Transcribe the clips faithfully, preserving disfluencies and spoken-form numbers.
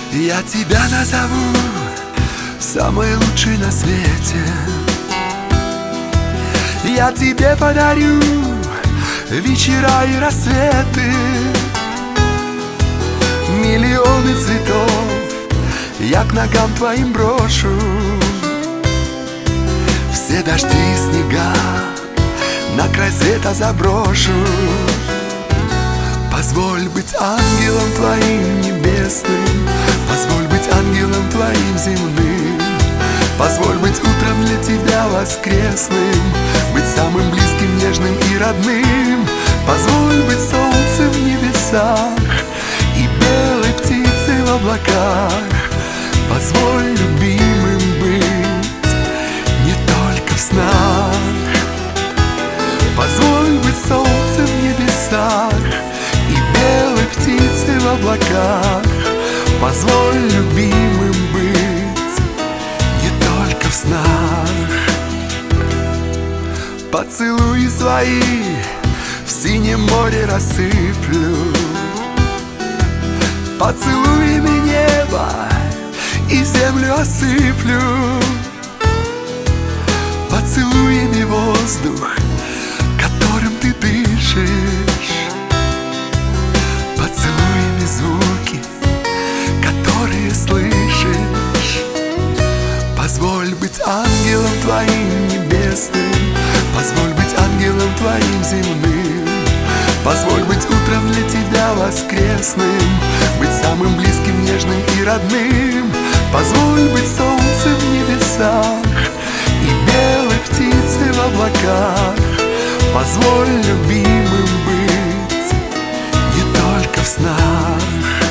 Я тебя назову самой лучшей на свете. Я тебе подарю вечера и рассветы, миллионы цветов я к ногам твоим брошу. Все дожди и снега на край света заброшу. Позволь быть ангелом твоим небесным, позволь быть ангелом твоим земным, позволь быть утром для тебя воскресным, быть самым близким, нежным и родным. Позволь быть солнцем в небесах и белой птицей в облаках. Позволь любимым быть не только в снах. Позволь быть солнцем в небесах и белой птицей в облаках. Позволь любимым быть не только в снах. Поцелуи свои в синем море рассыплю, поцелуями небо и землю осыплю, поцелуями воздух, которым ты дышишь, поцелуями звуки, которые слышишь. Позволь быть ангелом твоим небесным, позволь быть ангелом твоим земным, позволь быть утром для тебя воскресным, быть самым близким, нежным и родным. Позволь быть солнцем в небесах и белой птицей в облаках. Позволь любимым быть не только в снах.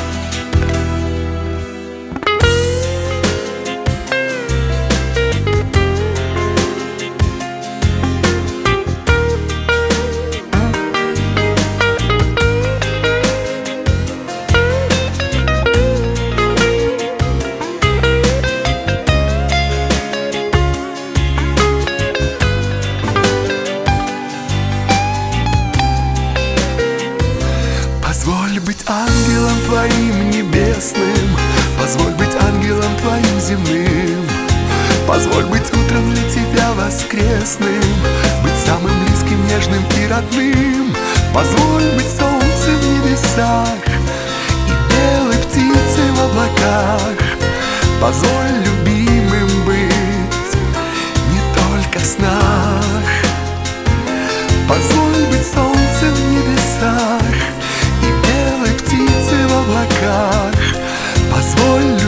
Позволь быть ангелом твоим небесным, позволь быть ангелом твоим земным, позволь быть утром для тебя воскресным, быть самым близким, нежным и родным. Позволь быть солнцем в небесах и белой птицей в облаках. Позволь любимым быть не только в снах. Позволь быть солнцем в небесах и белой птицей в облаках. Позволь